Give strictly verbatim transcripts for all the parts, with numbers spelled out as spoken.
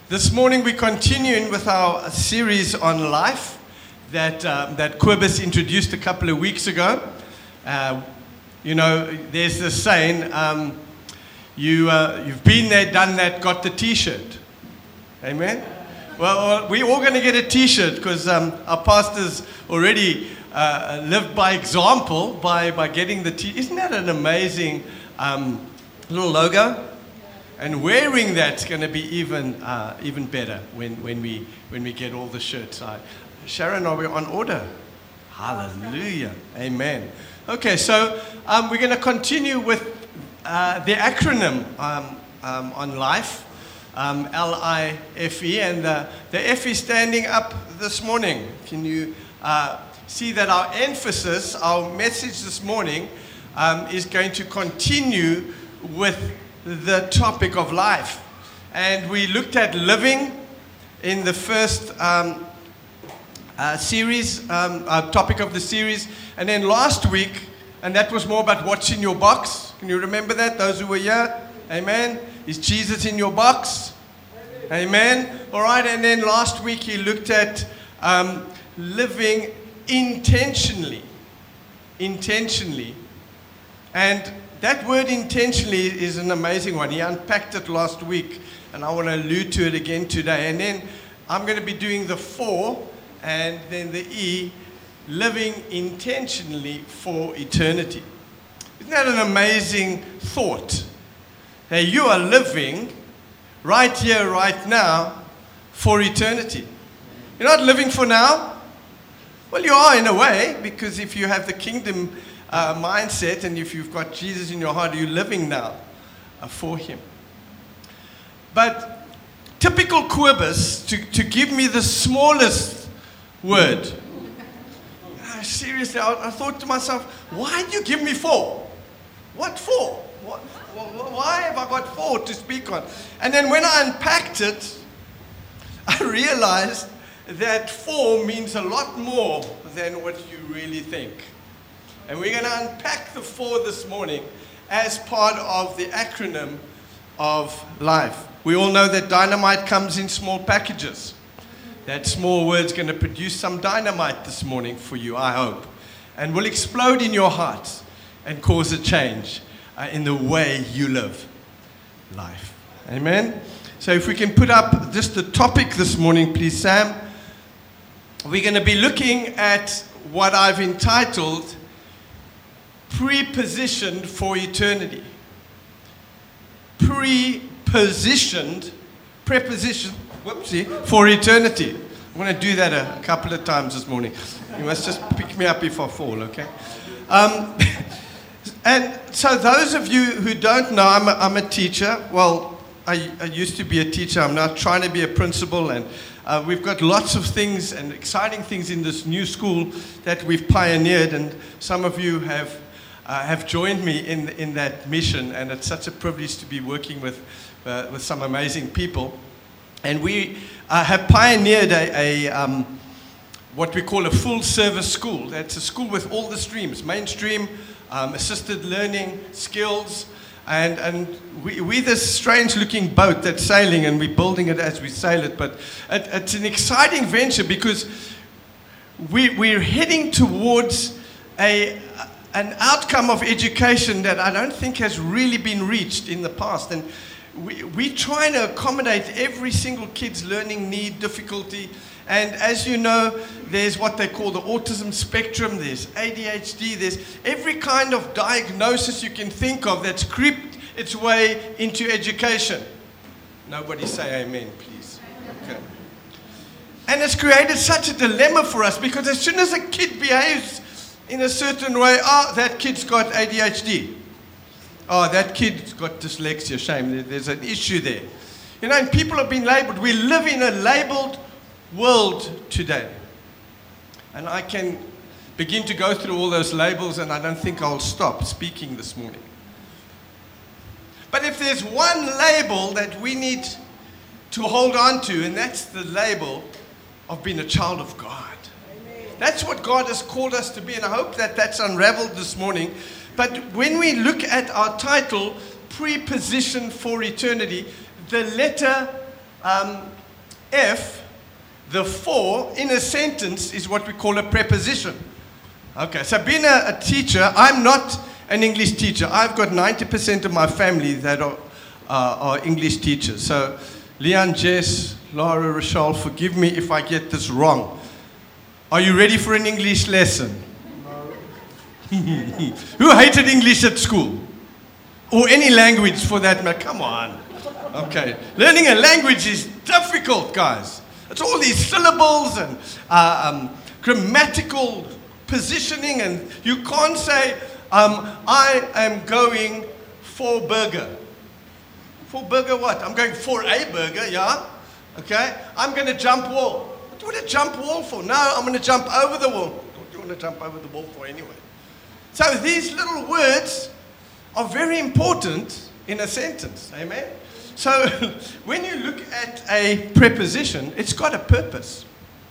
This morning we're continuing with our series on life that uh, that Quibus introduced a couple of weeks ago. Uh, you know, there's this saying, um, you, uh, you've been there, done that, got the t-shirt. Amen? Well, we're all going to get a t-shirt because um, our pastors already uh, lived by example by, by getting the t-shirt. Isn't that an amazing um, little logo? And wearing that's going to be even uh, even better when, when we when we get all the shirts. Uh, Sharon, are we on order? Hallelujah. Amen. Okay, so um, we're going to continue with uh, the acronym um, um, on life, um, L I F E, and the, the F is standing up this morning. Can you uh, see that our emphasis, our message this morning um, is going to continue with the topic of life. And we looked at living in the first um, uh, series, um, uh, topic of the series. And then last week, and that was more about what's in your box. Can you remember that, those who were here? Amen. Is Jesus in your box? Amen. All right, and then last week he looked at um, living intentionally. Intentionally. And that word intentionally is an amazing one. He unpacked it last week, and I want to allude to it again today. And then I'm going to be doing the four, and then the E, living intentionally for eternity. Isn't that an amazing thought? Hey, you are living right here, right now, for eternity. You're not living for now. Well, you are in a way, because if you have the kingdom Uh, mindset, and if you've got Jesus in your heart, you're living now uh, for Him. But typical Quibus, to, to give me the smallest word. Uh, seriously, I, I thought to myself, why do you give me four? What for? What, wh- why have I got four to speak on? And then when I unpacked it, I realized that four means a lot more than what you really think. And we're going to unpack the four this morning as part of the acronym of life. We all know that dynamite comes in small packages. That small word's going to produce some dynamite this morning for you, I hope. And will explode in your heart and cause a change uh, in the way you live life. Amen? So if we can put up just the topic this morning, please, Sam. We're going to be looking at what I've entitled Pre-positioned for eternity. Pre-positioned, preposition, whoopsie, for eternity. I'm going to do that a, a couple of times this morning. You must just pick me up if I fall, okay? Um, and so those of you who don't know, I'm a, I'm a teacher. Well, I, I used to be a teacher. I'm now trying to be a principal, and uh, we've got lots of things and exciting things in this new school that we've pioneered, and some of you have Uh, have joined me in in that mission, and it's such a privilege to be working with uh, with some amazing people. And we uh, have pioneered a, a um, what we call a full service school. That's a school with all the streams: mainstream, um, assisted learning, skills, and and we we this strange looking boat that's sailing, and we're building it as we sail it. But it, it's an exciting venture because we we're heading towards a an outcome of education that I don't think has really been reached in the past. And we, we're trying to accommodate every single kid's learning need, difficulty. And as you know, there's what they call the autism spectrum, there's A D H D, there's every kind of diagnosis you can think of that's creeped its way into education. Nobody say amen, please. Okay. And it's created such a dilemma for us, because as soon as a kid behaves in a certain way, oh, that kid's got A D H D. Oh, that kid's got dyslexia, shame, there's an issue there. You know, and people have been labeled. We live in a labeled world today. And I can begin to go through all those labels, and I don't think I'll stop speaking this morning. But if there's one label that we need to hold on to, and that's the label of being a child of God. That's what God has called us to be, and I hope that that's unraveled this morning. But when we look at our title, Pre-positioned for Eternity, the letter Um, F, the for, in a sentence is what we call a preposition. Okay, so being a, a teacher, I'm not an English teacher. I've got ninety percent of my family that are, uh, are English teachers. So Leon, Jess, Laura, Rochelle, forgive me if I get this wrong. Are you ready for an English lesson? No. Who hated English at school? Or any language for that matter? Come on. Okay. Learning a language is difficult, guys. It's all these syllables and uh, um, grammatical positioning, and you can't say, um, I am going for burger. For burger what? I'm going for a burger, yeah? Okay? I'm going to jump wall. What do you want to jump wall for? No, I'm going to jump over the wall. What do you want to jump over the wall for anyway? So these little words are very important in a sentence. Amen? So when you look at a preposition, it's got a purpose.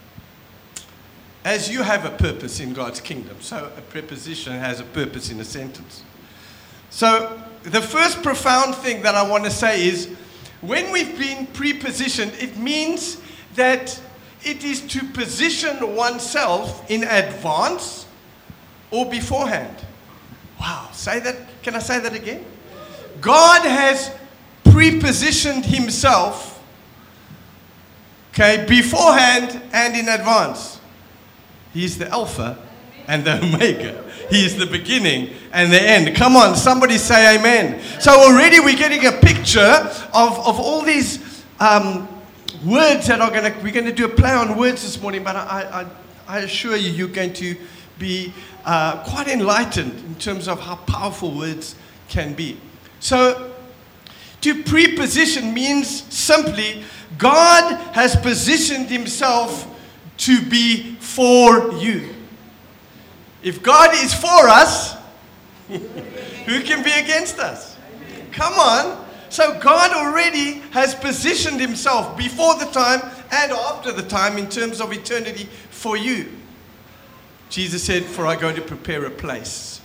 As you have a purpose in God's kingdom, so a preposition has a purpose in a sentence. So the first profound thing that I want to say is, when we've been prepositioned, it means that it is to position oneself in advance or beforehand. Wow, say that. Can I say that again? God has prepositioned himself, okay, beforehand and in advance. He is the Alpha and the Omega. He is the beginning and the end. Come on, somebody say amen. So already we're getting a picture of, of all these um, words that are going to, we're going to do a play on words this morning, but I, I, I assure you, you're going to be uh, quite enlightened in terms of how powerful words can be. So to preposition means simply God has positioned himself to be for you. If God is for us, who can be against us? Come on. So God already has positioned himself before the time and after the time in terms of eternity for you. Jesus said, for I go to prepare a place.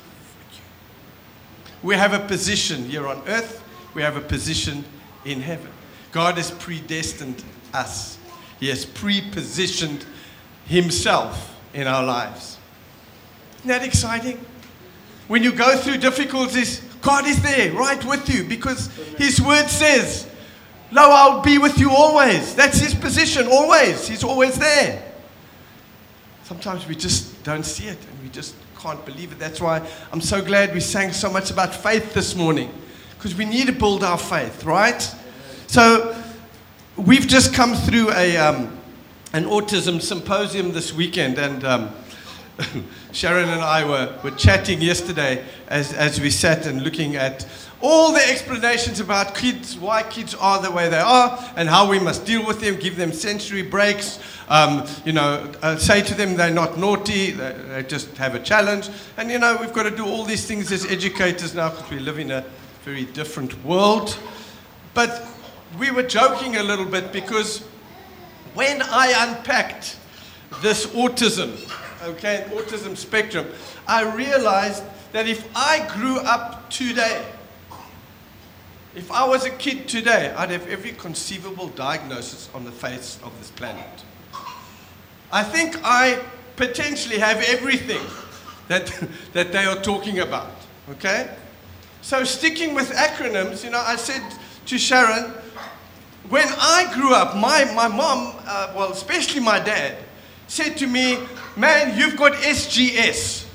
We have a position here on earth. We have a position in heaven. God has predestined us. He has pre-positioned himself in our lives. Isn't that exciting? When you go through difficulties, God is there, right with you, because his word says, lo, I'll be with you always. That's his position, always. He's always there. Sometimes we just don't see it, and we just can't believe it. That's why I'm so glad we sang so much about faith this morning, because we need to build our faith, right? So we've just come through a um, an autism symposium this weekend, and um, Sharon and I were, were chatting yesterday as, as we sat and looking at all the explanations about kids, why kids are the way they are, and how we must deal with them, give them sensory breaks, um, you know, uh, say to them they're not naughty, they, they just have a challenge. And, you know, we've got to do all these things as educators now because we live in a very different world. But we were joking a little bit because when I unpacked this autism, okay, autism spectrum, I realized that if I grew up today, if I was a kid today, I'd have every conceivable diagnosis on the face of this planet. I think I potentially have everything that, that they are talking about, okay? So sticking with acronyms, you know, I said to Sharon, when I grew up, my, my mom, uh, well, especially my dad, said to me, man, you've got S G S.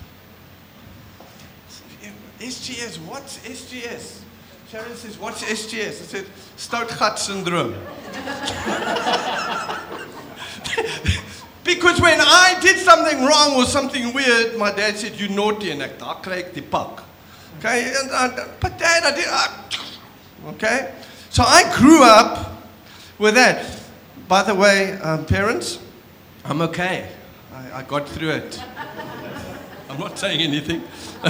S G S, what's S G S? Sharon says, what's S G S? I said, Stoutgat syndrome. Because when I did something wrong or something weird, my dad said, you naughty, and I daar kry ek die pak. Okay, and I, but dad, I did, I, okay? So I grew up with that. By the way, um, parents, I'm okay. I, I got through it. I'm not saying anything.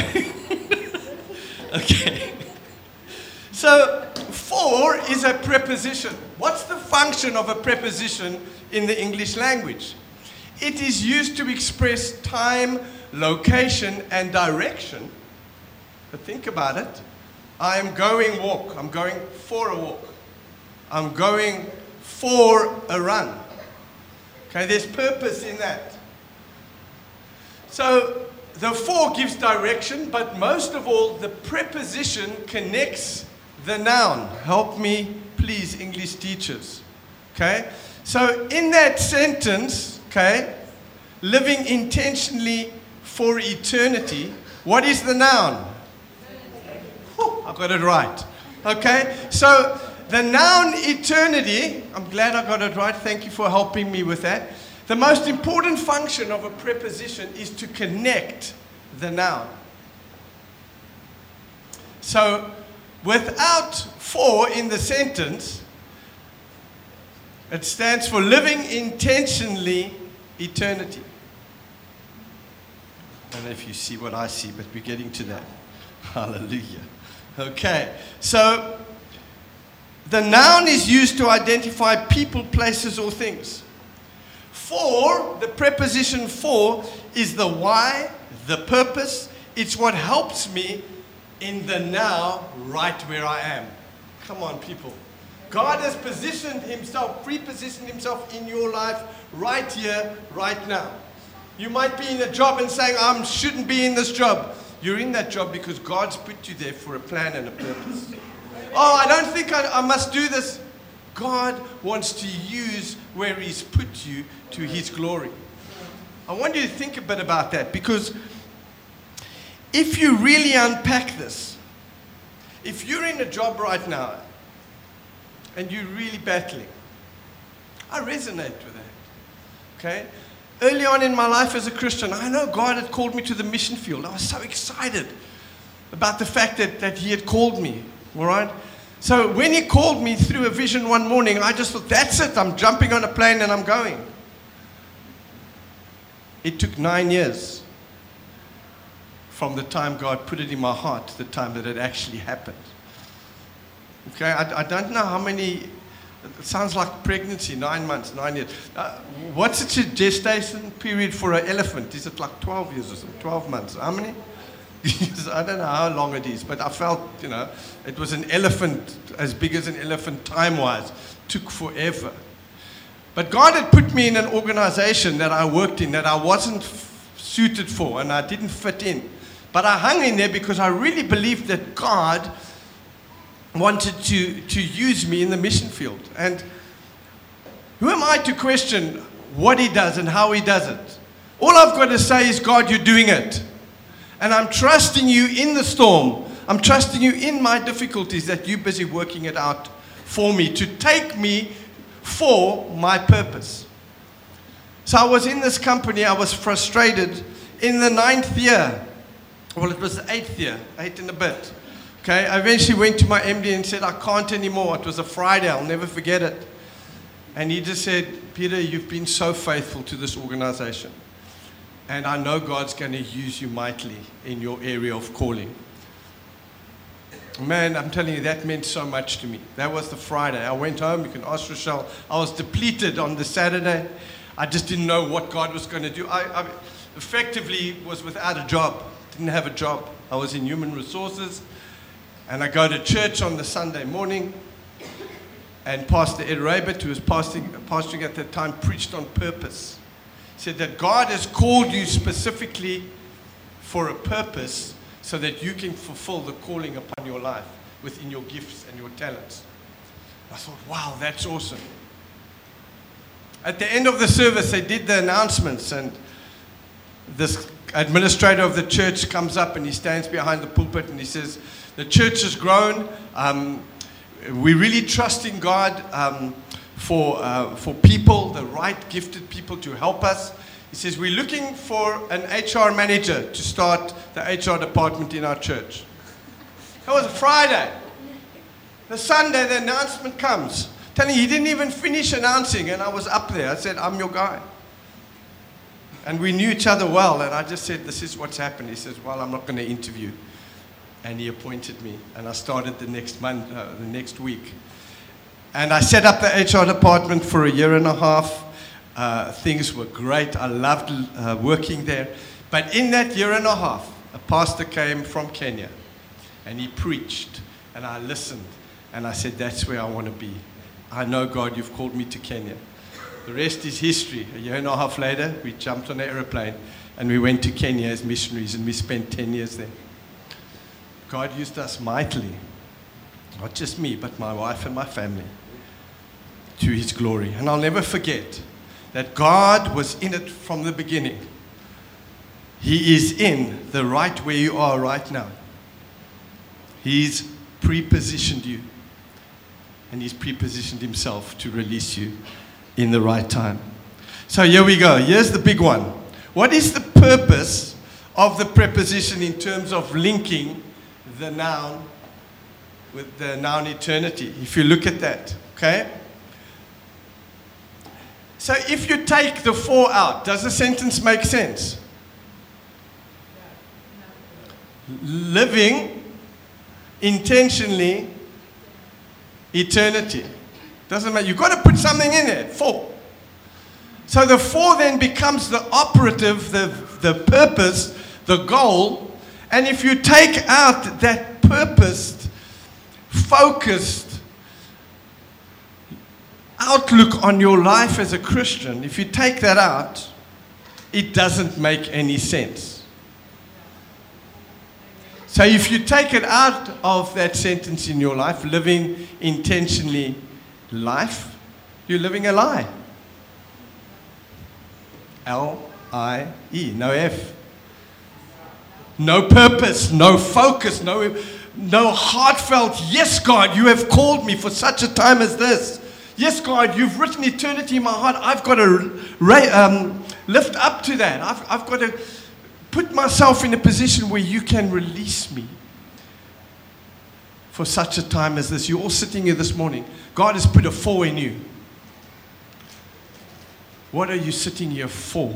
Okay. So, for is a preposition. What's the function of a preposition in the English language? It is used to express time, location, and direction. But think about it. I am going walk. I'm going for a walk. I'm going for a run. Okay, there's purpose in that. So the for gives direction, but most of all, the preposition connects the noun. Help me, please, English teachers. Okay? So in that sentence, okay, living intentionally for eternity, what is the noun? Whew, I got it right. Okay? So the noun eternity, I'm glad I got it right. Thank you for helping me with that. The most important function of a preposition is to connect the noun. So, without for in the sentence, it stands for living intentionally eternity. I don't know if you see what I see, but we're getting to that. Hallelujah. Okay, so the noun is used to identify people, places, or things. For, the preposition for, is the why, the purpose. It's what helps me in the now, right where I am. Come on, people. God has positioned himself, pre-positioned himself in your life right here, right now. You might be in a job and saying, I shouldn't be in this job. You're in that job because God's put you there for a plan and a purpose. Oh, I don't think I, I must do this. God wants to use where he's put you to his glory. I want you to think a bit about that, because if you really unpack this, if you're in a job right now and you're really battling, I resonate with that. Okay? Early on in my life as a Christian, I know God had called me to the mission field. I was so excited about the fact that, that he had called me. All right? So when he called me through a vision one morning, I just thought, that's it. I'm jumping on a plane and I'm going. It took nine years from the time God put it in my heart to the time that it actually happened. Okay, I, I don't know how many, it sounds like pregnancy, nine months, nine years. Uh, what's the gestation period for an elephant? Is it like twelve years or something? twelve months? How many? I don't know how long it is, but I felt, you know, it was an elephant, as big as an elephant time-wise. Took forever. But God had put me in an organization that I worked in that I wasn't f- suited for, and I didn't fit in. But I hung in there because I really believed that God wanted to, to use me in the mission field. And who am I to question what he does and how he does it? All I've got to say is, God, you're doing it. And I'm trusting you in the storm. I'm trusting you in my difficulties, that you're busy working it out for me, to take me for my purpose. So I was in this company. I was frustrated. In the ninth year, well, it was the eighth year, eight and a bit. Okay, I eventually went to my M D and said, I can't anymore. It was a Friday. I'll never forget it. And he just said, Peter, you've been so faithful to this organization. And I know God's going to use you mightily in your area of calling. Man, I'm telling you, that meant so much to me. That was the Friday. I went home. You can ask Rochelle. I was depleted on the Saturday. I just didn't know what God was going to do. I, I effectively was without a job. Didn't have a job. I was in human resources. And I go to church on the Sunday morning. And Pastor Ed Rabert, who was pastoring, pastoring at that time, preached on purpose. Said that God has called you specifically for a purpose so that you can fulfill the calling upon your life within your gifts and your talents. I thought, wow, that's awesome. At the end of the service, they did the announcements, and this administrator of the church comes up and he stands behind the pulpit and he says, the church has grown. Um, we're really trusting God um, for uh, for people, the right gifted people to help us. He says, we're looking for an H R manager to start the H R department in our church. That was a Friday. The Sunday, the announcement comes. Telling you, he didn't even finish announcing, and I was up there. I said, I'm your guy. And we knew each other well, and I just said, this is what's happened. He says, well, I'm not going to interview. And he appointed me, and I started the next month, uh, the next week. And I set up the H R department for a year and a half. Uh, things were great. I loved uh, working there. But in that year and a half, a pastor came from Kenya, and he preached, and I listened, and I said, that's where I want to be. I know, God, you've called me to Kenya. The rest is history. A year and a half later, we jumped on an aeroplane and we went to Kenya as missionaries, and we spent ten years there. God used us mightily, not just me, but my wife and my family, to his glory. And I'll never forget that God was in it from the beginning. He is in the right where you are right now. He's pre-positioned you, and he's pre-positioned himself to release you in the right time. So here we go. Here's the big one. What is the purpose of the preposition in terms of linking the noun with the noun eternity? If you look at that, okay? So if you take the for out, does the sentence make sense? Living intentionally eternity. Doesn't matter. You've got to put something in there. For. So the for then becomes the operative, the, the purpose, the goal. And if you take out that purposed, focused outlook on your life as a Christian, if you take that out, it doesn't make any sense. So if you take it out of that sentence in your life, living intentionally life, you're living a lie. L I E, no F. No purpose, no focus, no, no heartfelt, yes, God, you have called me for such a time as this. Yes, God, you've written eternity in my heart. I've got to um, lift up to that. I've, I've got to put myself in a position where you can release me for such a time as this. You're all sitting here this morning. God has put a for in you. What are you sitting here for?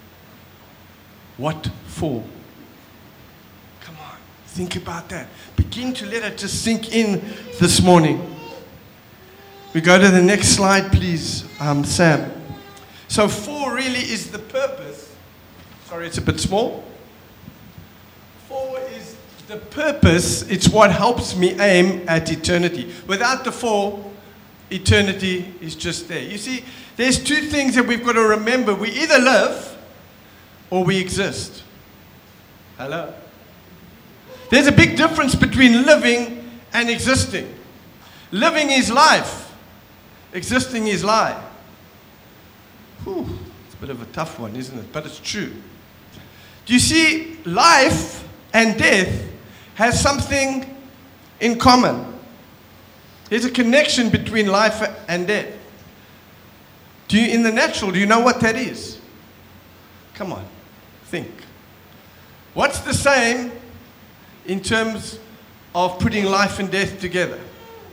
What for? Come on, think about that. Begin to let it just sink in this morning. We go to the next slide, please, um, Sam. So for really is the purpose. Sorry, it's a bit small. For is the purpose. It's what helps me aim at eternity. Without the for, eternity is just there. You see, there's two things that we've got to remember. We either live or we exist. Hello? There's a big difference between living and existing. Living is life. Existing is lie. Whew, it's a bit of a tough one, isn't it? But it's true. Do you see, life and death has something in common. There's a connection between life and death. Do you, in the natural, do you know what that is? Come on, think. What's the same in terms of putting life and death together?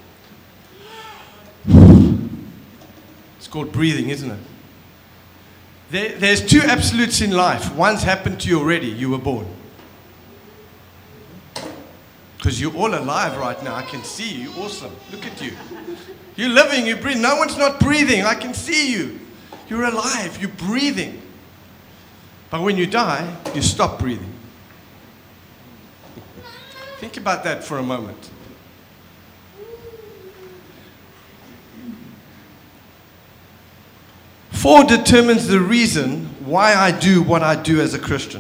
It's called breathing, isn't it? There, there's two absolutes in life. One's happened to you already. You were born. Because you're all alive right now. I can see you. Awesome. Look at you. You're living. You're breathing. No one's not breathing. I can see you. You're alive. You're breathing. But when you die, you stop breathing. Think about that for a moment. For determines the reason why I do what I do as a Christian.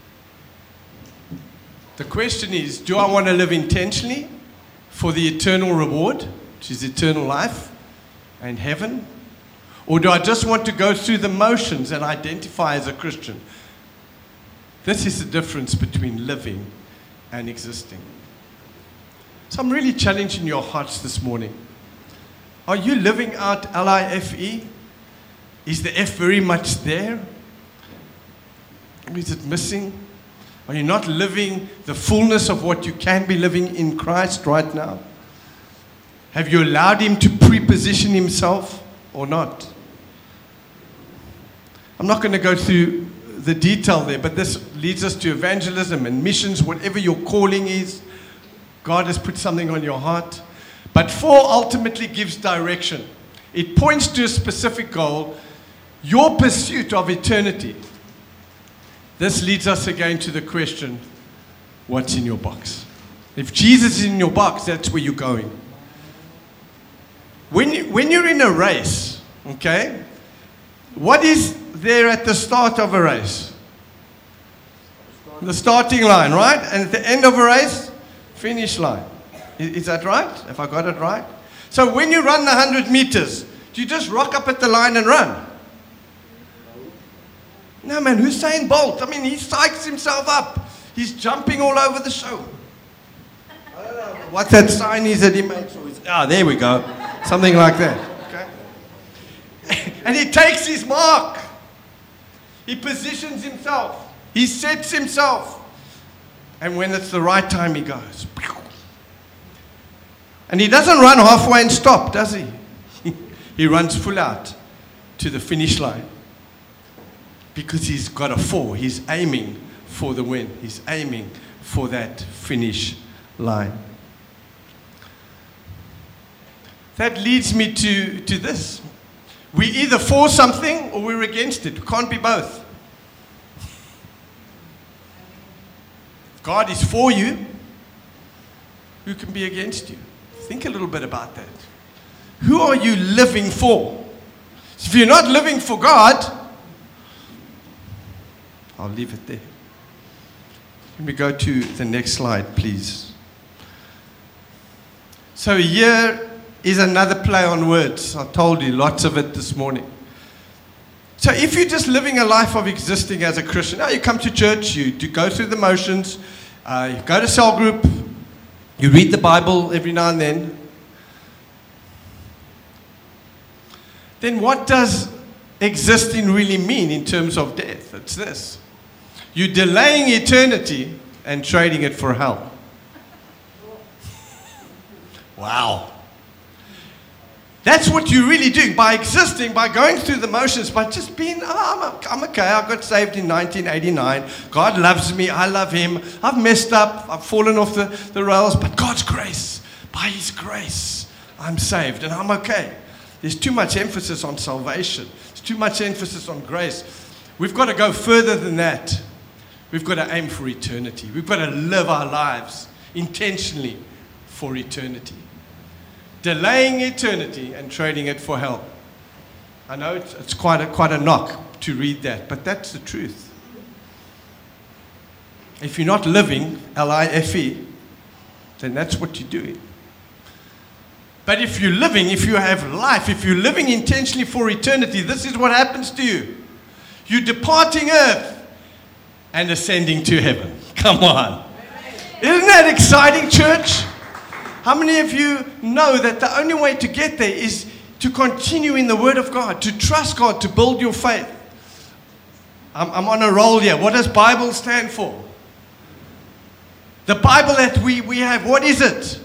The question is, do I want to live intentionally for the eternal reward, which is eternal life and heaven? Or do I just want to go through the motions and identify as a Christian? This is the difference between living and existing. So I'm really challenging your hearts this morning. Are you living out L I F E? Is the F very much there? Or is it missing? Are you not living the fullness of what you can be living in Christ right now? Have you allowed him to pre-position himself or not? I'm not going to go through the detail there, but this leads us to evangelism and missions, whatever your calling is. God has put something on your heart. But for ultimately gives direction. It points to a specific goal. Your pursuit of eternity. This leads us again to the question, what's in your box? If Jesus is in your box, that's where you're going. When, you, when you're in a race, okay, what is there at the start of a race? The starting line, right? And at the end of a race, finish line. Is, is that right? Have I got it right? So when you run the one hundred meters, do you just rock up at the line and run? No, man, Usain Bolt, I mean, he psychs himself up. He's jumping all over the show. I don't know what that sign is that he makes. Ah, there we go. Something like that. Okay? And he takes his mark. He positions himself. He sets himself. And when it's the right time, he goes. And he doesn't run halfway and stop, does he? He runs full out to the finish line. Because he's got a four. He's aiming for the win. He's aiming for that finish line. That leads me to, to this. We either for something or we're against it. We can't be both. If God is for you, who can be against you? Think a little bit about that. Who are you living for? If you're not living for God, I'll leave it there. Let me go to the next slide, please. So here is another play on words. I told you lots of it this morning. So if you're just living a life of existing as a Christian, now you come to church, you do go through the motions, uh, you go to cell group, you read the Bible every now and then, then what does existing really mean in terms of death? It's this. You're delaying eternity and trading it for hell. Wow. That's what you're really doing by existing, by going through the motions, by just being, oh, I'm, I'm okay. I got saved in nineteen eighty-nine. God loves me. I love him. I've messed up. I've fallen off the, the rails. But God's grace, by his grace, I'm saved and I'm okay. There's too much emphasis on salvation. There's too much emphasis on grace. We've got to go further than that. We've got to aim for eternity. We've got to live our lives intentionally for eternity. Delaying eternity and trading it for hell. I know it's, it's quite, a, quite a knock to read that, but that's the truth. If you're not living, L I F E, then that's what you're doing. But if you're living, if you have life, if you're living intentionally for eternity, this is what happens to you. You're departing earth and ascending to heaven. Come on. Isn't that exciting, church? How many of you know that the only way to get there is to continue in the Word of God, to trust God, to build your faith? I'm, I'm on a roll here. What does Bible stand for? The Bible that we, we have, what is it?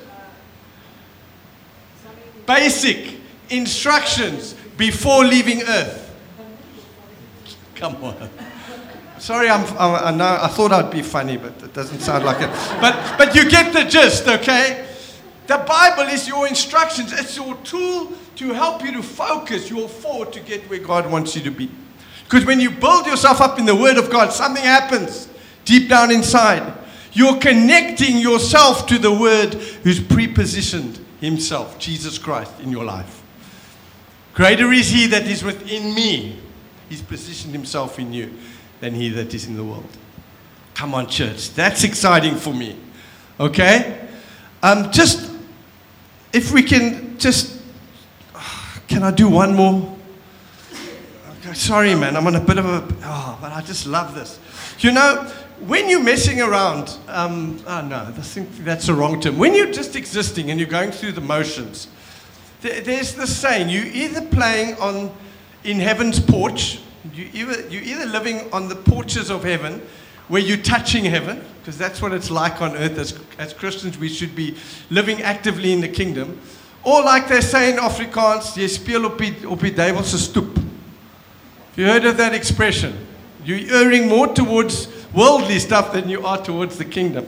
Basic instructions before leaving earth. Come on. Sorry, I'm, I, I know, I thought I'd be funny, but it doesn't sound like it. But, but you get the gist, okay? The Bible is your instructions. It's your tool to help you to focus your forward to get where God wants you to be. Because when you build yourself up in the Word of God, something happens deep down inside. You're connecting yourself to the Word who's prepositioned himself, Jesus Christ, in your life. Greater is he that is within me. He's positioned himself in you than he that is in the world. Come on, church. That's exciting for me. Okay? Um, just, if we can just, can I do one more? Okay, sorry, man. I'm on a bit of a, oh, but I just love this. You know, when you're messing around, um, oh no, I think that's the wrong term. When you're just existing and you're going through the motions, there, there's this saying, you're either playing on in heaven's porch, you either, you're either living on the porches of heaven, where you're touching heaven, because that's what it's like on earth. As, as Christians, we should be living actively in the kingdom. Or like they say in Afrikaans, jy speel op die, op die duivelse stoep. Have you heard of that expression? You're erring more towards worldly stuff than you are towards the kingdom.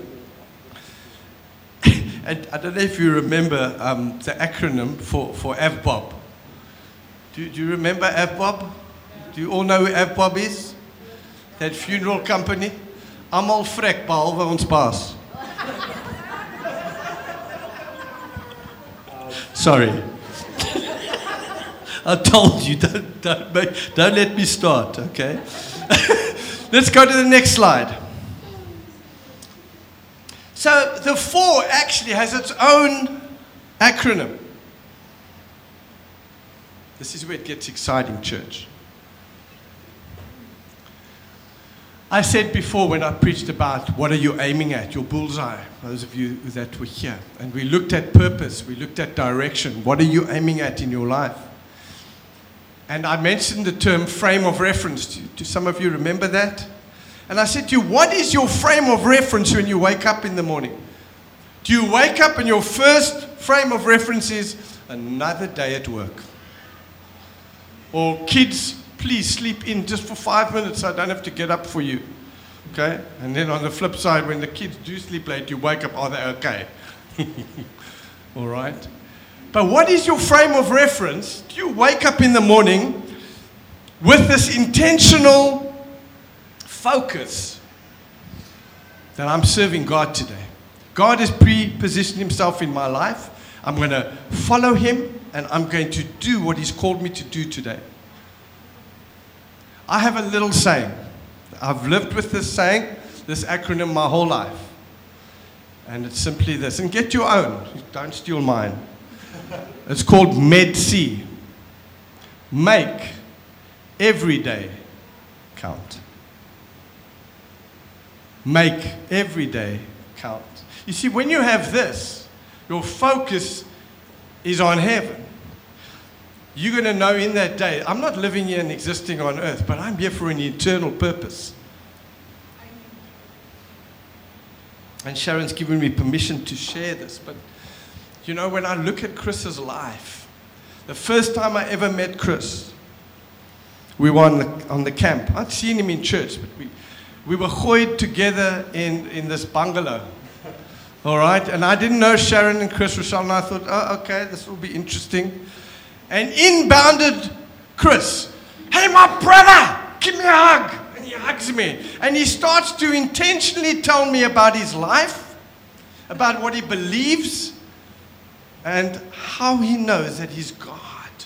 And I don't know if you remember um, the acronym for, for A V B O B. Do, do you remember A V B O B? Do you all know who A V B O B is? That funeral company? Almal vrek, behalwe ons baas. Sorry. I told you, don't, don't, make, don't let me start, okay? Let's go to the next slide. So the four actually has its own acronym. This is where it gets exciting, church. I said before when I preached about what are you aiming at, your bullseye, those of you that were here. And we looked at purpose, we looked at direction. What are you aiming at in your life? And I mentioned the term frame of reference. Do, do some of you remember that? And I said to you, what is your frame of reference when you wake up in the morning? Do you wake up and your first frame of reference is another day at work? Or kids, please sleep in just for five minutes so I don't have to get up for you. Okay? And then on the flip side, when the kids do sleep late, you wake up, are they okay? All right? But what is your frame of reference? Do you wake up in the morning with this intentional focus that I'm serving God today? God has pre-positioned himself in my life. I'm going to follow him and I'm going to do what he's called me to do today. I have a little saying. I've lived with this saying, this acronym my whole life. And it's simply this. And get your own. Don't steal mine. It's called MEDC. Make every day count. Make every day count. You see, when you have this, your focus is on heaven. You're going to know in that day, I'm not living here and existing on earth, but I'm here for an eternal purpose. And Sharon's given me permission to share this. But, you know, when I look at Chris's life, the first time I ever met Chris, we were on the, on the camp. I'd seen him in church, but we, we were hoyed together in, in this bungalow. All right? And I didn't know Sharon and Chris, Rochelle, and I thought, oh, okay, this will be interesting. And in bounded Chris. Hey, my brother, give me a hug. And he hugs me. And he starts to intentionally tell me about his life, about what he believes, and how he knows that his God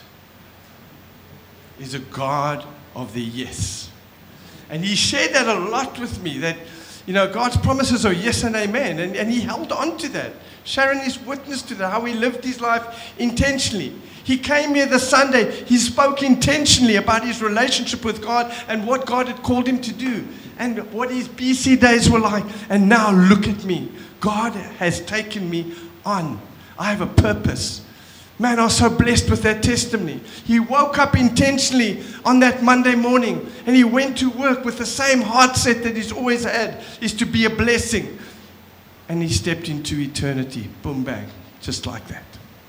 is a God of the yes. And he shared that a lot with me, that, you know, God's promises are yes and amen. And, and he held on to that. Sharon is witness to that, how he lived his life intentionally. He came here this Sunday. He spoke intentionally about his relationship with God and what God had called him to do and what his B C days were like. And now look at me. God has taken me on. I have a purpose. Man, I was so blessed with that testimony. He woke up intentionally on that Monday morning and he went to work with the same heart set that he's always had, is to be a blessing. And he stepped into eternity. Boom, bang. Just like that.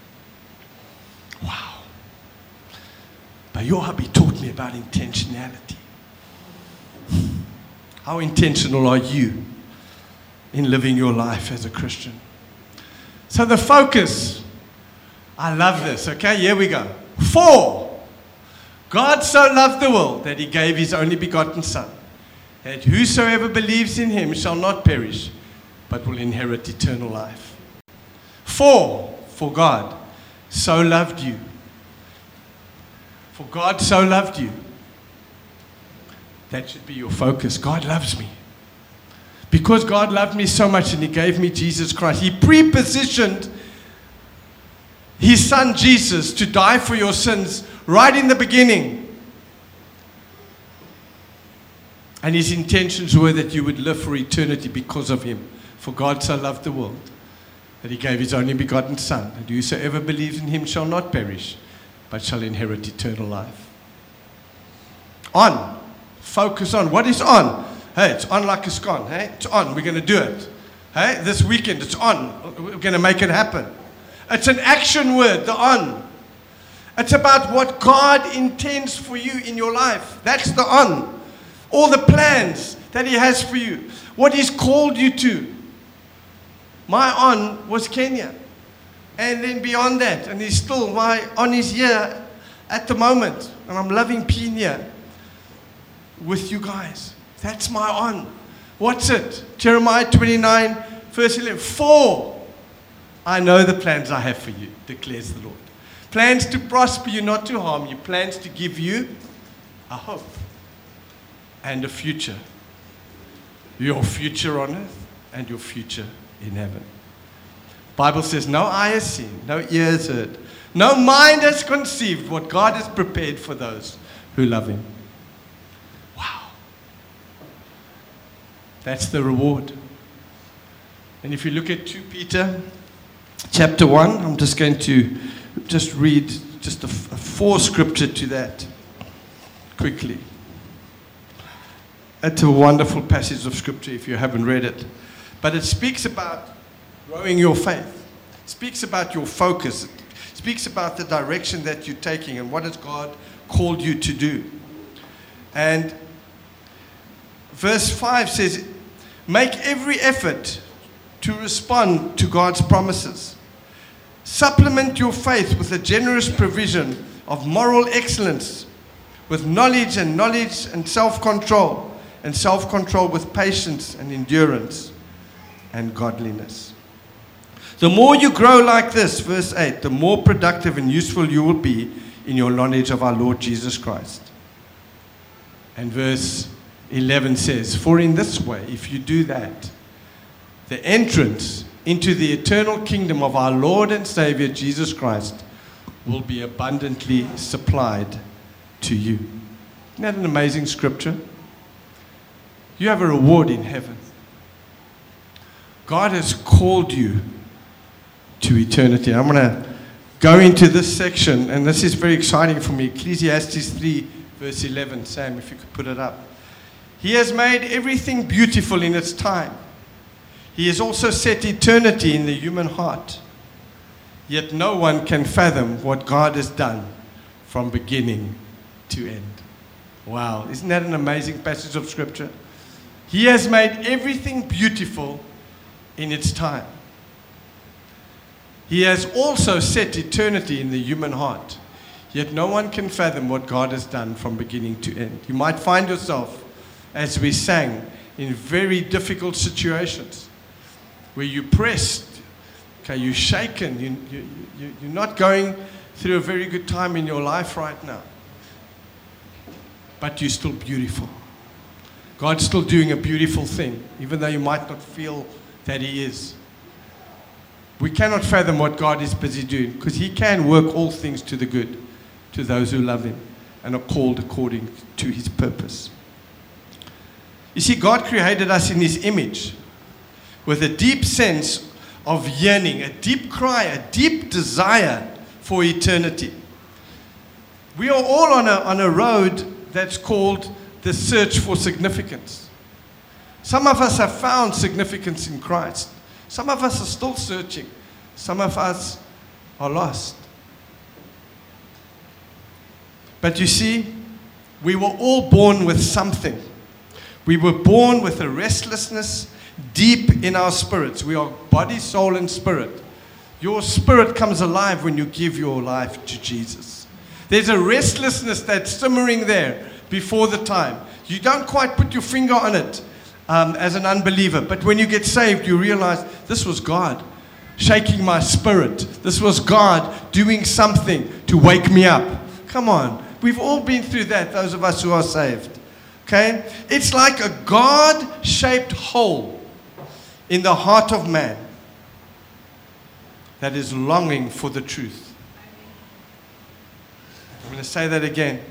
Wow. But your hubby taught me about intentionality. How intentional are you in living your life as a Christian? So the focus, I love this, okay? Here we go. Four, God so loved the world that he gave his only begotten Son, that whosoever believes in him shall not perish, but will inherit eternal life. Four, for God so loved you. For God so loved you. That should be your focus. God loves me. Because God loved me so much and he gave me Jesus Christ, he pre-positioned his son Jesus to die for your sins right in the beginning. And his intentions were that you would live for eternity because of him. For God so loved the world that he gave his only begotten Son, and whosoever believes in him shall not perish, but shall inherit eternal life. On. Focus on. What is on? Hey, it's on like a scone. Hey, it's on. We're going to do it. Hey, this weekend, it's on. We're going to make it happen. It's an action word, the on. It's about what God intends for you in your life. That's the on. All the plans that he has for you. What he's called you to. My on was Kenya. And then beyond that, and he's still, my on is here at the moment. And I'm loving being here with you guys. That's my on. What's it? Jeremiah twenty-nine, verse eleven. For I know the plans I have for you, declares the Lord. Plans to prosper you, not to harm you. Plans to give you a hope and a future. Your future on earth and your future in heaven. Bible says, no eye has seen, no ear has heard, no mind has conceived what God has prepared for those who love Him. Wow. That's the reward. And if you look at Second Peter chapter one, I'm just going to just read just a, a four scripture to that quickly. It's a wonderful passage of scripture if you haven't read it. But it speaks about growing your faith. It speaks about your focus. It speaks about the direction that you're taking and what has God called you to do. And verse five says, make every effort to respond to God's promises. Supplement your faith with a generous provision of moral excellence, with knowledge and knowledge and self-control, and self-control with patience and endurance and godliness. The more you grow like this, verse eight, the more productive and useful you will be in your knowledge of our Lord Jesus Christ. And verse eleven says, for in this way, if you do that, the entrance into the eternal kingdom of our Lord and Savior Jesus Christ will be abundantly supplied to you. Isn't that an amazing scripture? You have a reward in heaven. God has called you to eternity. I'm going to go into this section, and this is very exciting for me. Ecclesiastes three, verse eleven. Sam, if you could put it up. He has made everything beautiful in its time. He has also set eternity in the human heart. Yet no one can fathom what God has done from beginning to end. Wow, isn't that an amazing passage of scripture? He has made everything beautiful in its time. He has also set eternity in the human heart. Yet no one can fathom what God has done from beginning to end. You might find yourself, as we sang, in very difficult situations where you're pressed, okay, you're shaken, you, you, you, you're not going through a very good time in your life right now. But you're still beautiful. God's still doing a beautiful thing, even though you might not feel that He is. We cannot fathom what God is busy doing, because He can work all things to the good, to those who love Him and are called according to His purpose. You see, God created us in His image with a deep sense of yearning, a deep cry, a deep desire for eternity. We are all on a, on a road that's called the search for significance. Some of us have found significance in Christ. Some of us are still searching. Some of us are lost. But you see, we were all born with something. We were born with a restlessness deep in our spirits. We are body, soul, and spirit. Your spirit comes alive when you give your life to Jesus. There's a restlessness that's simmering there before the time. You don't quite put your finger on it um, as an unbeliever. But when you get saved, you realize this was God shaking my spirit. This was God doing something to wake me up. Come on. We've all been through that, those of us who are saved. Okay? It's like a God-shaped hole in the heart of man that is longing for the truth. I'm going to say that again.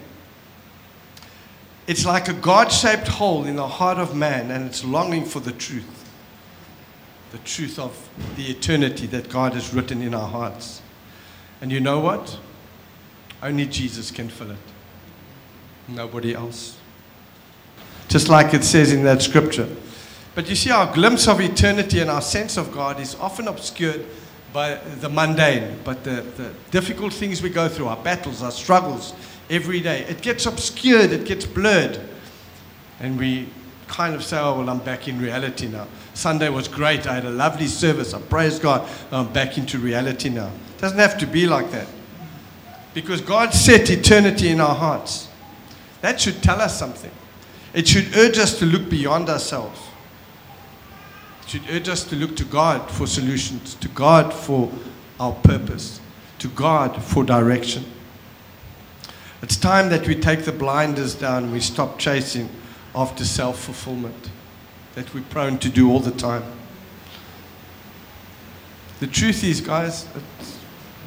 It's like a God-shaped hole in the heart of man, and it's longing for the truth. The truth of the eternity that God has written in our hearts. And you know what? Only Jesus can fill it. Nobody else. Just like it says in that scripture. But you see, our glimpse of eternity and our sense of God is often obscured by the mundane, but the, the difficult things we go through, our battles, our struggles, every day. It gets obscured, it gets blurred. And we kind of say, oh, well, I'm back in reality now. Sunday was great. I had a lovely service. I praise God. I'm back into reality now. It doesn't have to be like that. Because God set eternity in our hearts. That should tell us something. It should urge us to look beyond ourselves. It should urge us to look to God for solutions, to God for our purpose, to God for direction. It's time that we take the blinders down and we stop chasing after self-fulfillment that we're prone to do all the time. The truth is, guys, it's,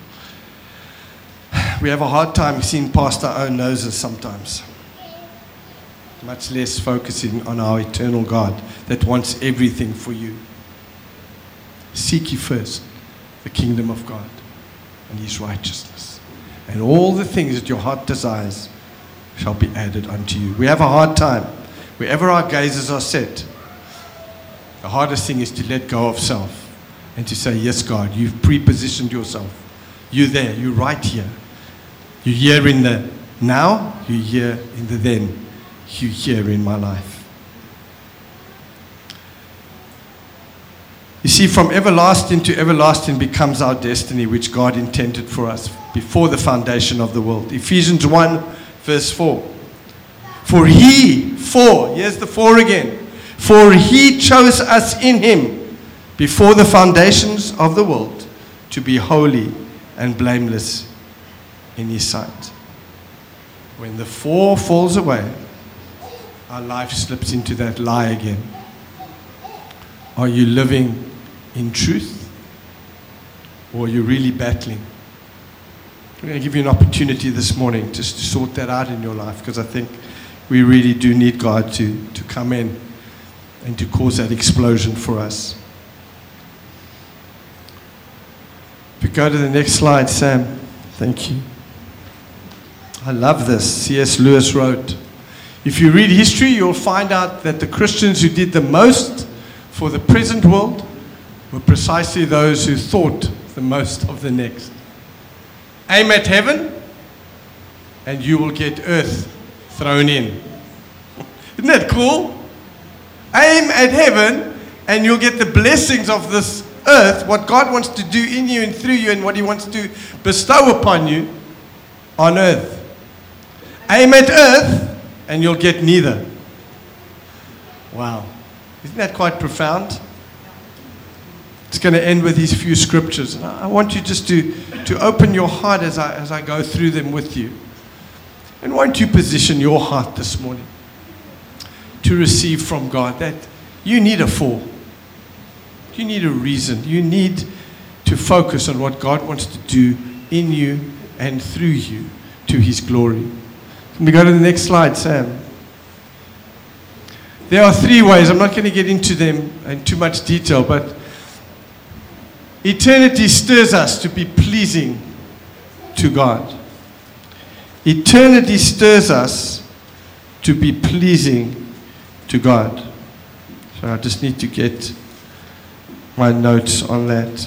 we have a hard time seeing past our own noses sometimes, much less focusing on our eternal God that wants everything for you. Seek ye first the kingdom of God and his righteousness, and all the things that your heart desires shall be added unto you. We have a hard time. Wherever our gazes are set, the hardest thing is to let go of self and to say, yes, God, you've pre-positioned yourself. You're there. You're right here. You're here in the now. You're here in the then. You're here in my life. You see, from everlasting to everlasting becomes our destiny, which God intended for us before the foundation of the world. Ephesians one, verse four. For he, for, here's the for again. For he chose us in him before the foundations of the world to be holy and blameless in his sight. When the for falls away, our life slips into that lie again. Are you living in truth, or are you really battling? I'm going to give you an opportunity this morning just to sort that out in your life, because I think we really do need God to, to come in and to cause that explosion for us. If we go to the next slide, Sam. Thank you. I love this. C S Lewis wrote, if you read history, you'll find out that the Christians who did the most for the present world were precisely those who thought the most of the next. Aim at heaven, and you will get earth thrown in. Isn't that cool? Aim at heaven, and you'll get the blessings of this earth, what God wants to do in you and through you, and what he wants to bestow upon you on earth. Aim at earth, and you'll get neither. Wow. Isn't that quite profound? It's going to end with these few scriptures. And I want you just to, to open your heart as I, as I go through them with you. And won't you position your heart this morning to receive from God that you need a for. You need a reason. You need to focus on what God wants to do in you and through you to his glory. Can we go to the next slide, Sam? There are three ways. I'm not going to get into them in too much detail, but eternity stirs us to be pleasing to God. Eternity stirs us to be pleasing to God. So I just need to get my notes on that.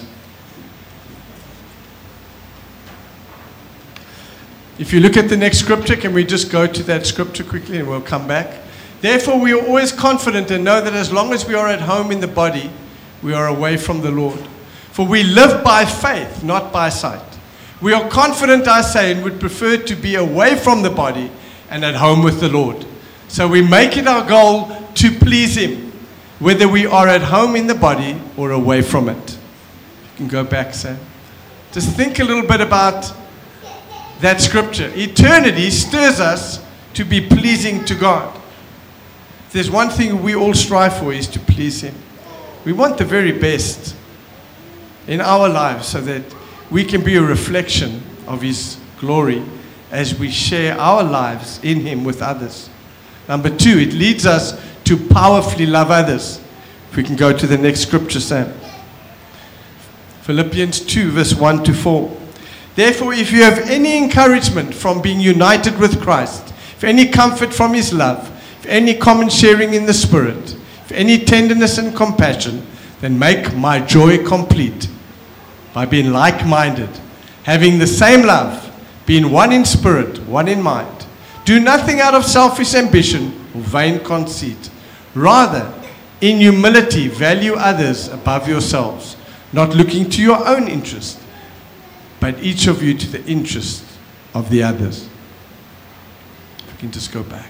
If you look at the next scripture, can we just go to that scripture quickly and we'll come back? Therefore, we are always confident and know that as long as we are at home in the body, we are away from the Lord. For we live by faith, not by sight. We are confident, I say, and would prefer to be away from the body and at home with the Lord. So we make it our goal to please him, whether we are at home in the body or away from it. You can go back, Sam. Just think a little bit about that scripture. Eternity stirs us to be pleasing to God. If there's one thing we all strive for, is to please him. We want the very best in our lives so that we can be a reflection of his glory as we share our lives in him with others. Number two, it leads us to powerfully love others. If we can go to the next scripture, Sam. Philippians two, verse one to four. Therefore, if you have any encouragement from being united with Christ, if any comfort from his love, if any common sharing in the Spirit, if any tenderness and compassion, then make my joy complete by being like-minded, having the same love, being one in spirit, one in mind. Do nothing out of selfish ambition or vain conceit. Rather, in humility, value others above yourselves, not looking to your own interest, but each of you to the interest of the others. If we can just go back.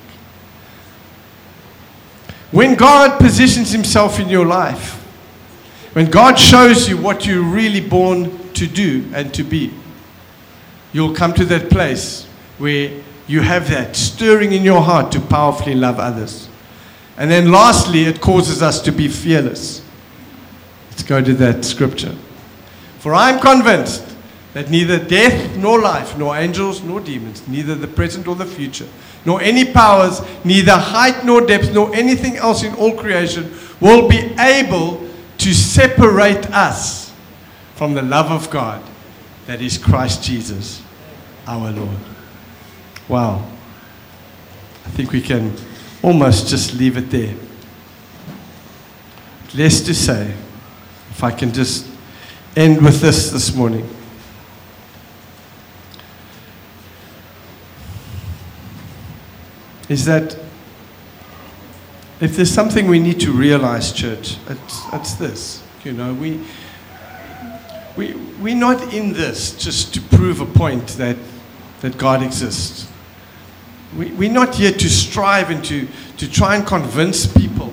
When God positions himself in your life, when God shows you what you're really born to do and to be, you'll come to that place where you have that stirring in your heart to powerfully love others. And then lastly, it causes us to be fearless. Let's go to that scripture. For I am convinced that neither death nor life, nor angels nor demons, neither the present or the future, nor any powers, neither height nor depth, nor anything else in all creation will be able to separate us from the love of God that is Christ Jesus, our Lord. Wow. I think we can almost just leave it there. Less to say, if I can just end with this this morning. Is that if there's something we need to realize, church, it's, it's this. You know, we, we, we're not in this just to prove a point that, that God exists. We, we're not here to strive and to, to try and convince people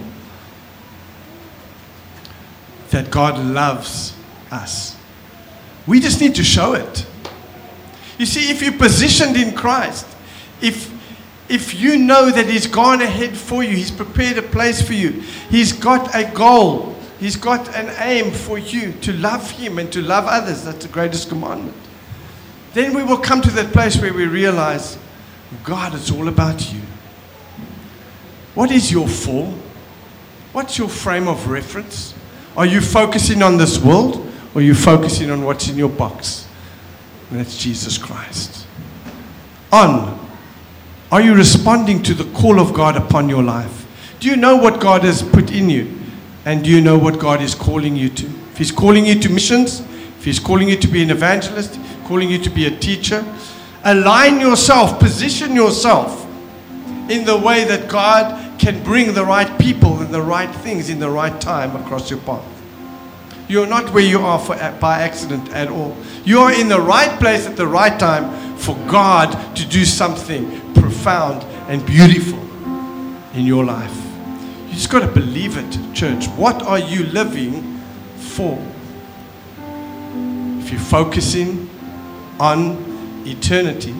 that God loves us. We just need to show it. You see, if you're positioned in Christ, if If you know that He's gone ahead for you, He's prepared a place for you, He's got a goal, He's got an aim for you to love Him and to love others, that's the greatest commandment. Then we will come to that place where we realize, God, it's all about you. What is your form? What's your frame of reference? Are you focusing on this world, or are you focusing on what's in your box? And that's Jesus Christ. On. Are you responding to the call of God upon your life? Do you know what God has put in you? And do you know what God is calling you to? If He's calling you to missions, if He's calling you to be an evangelist, calling you to be a teacher, align yourself, position yourself in the way that God can bring the right people and the right things in the right time across your path. You're not where you are for, by accident at all. You are in the right place at the right time for God to do something profound and beautiful in your life. You just got to believe it, church. What are you living for? If you're focusing on eternity,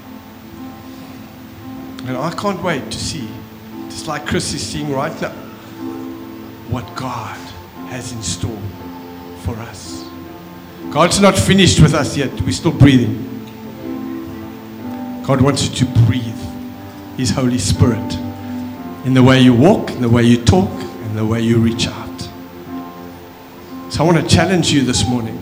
and I can't wait to see, just like Chris is seeing right now, what God has in store for us. God's not finished with us yet. We're still breathing. God wants you to breathe His Holy Spirit in the way you walk, in the way you talk, in the way you reach out. So I want to challenge you this morning.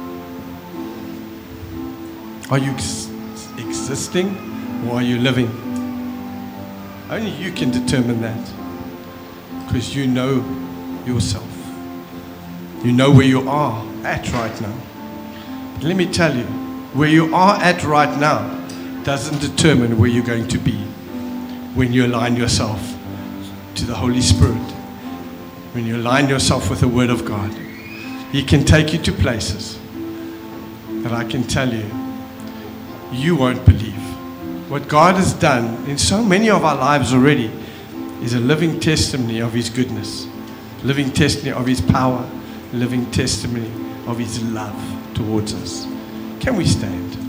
Are you ex- existing or are you living? Only you can determine that, because you know yourself. You know where you are at right now. But let me tell you, where you are at right now doesn't determine where you're going to be when you align yourself to the Holy Spirit. When you align yourself with the Word of God, He can take you to places that I can tell you, you won't believe. What God has done in so many of our lives already is a living testimony of His goodness, living testimony of His power, living testimony of His love towards us. Can we stand?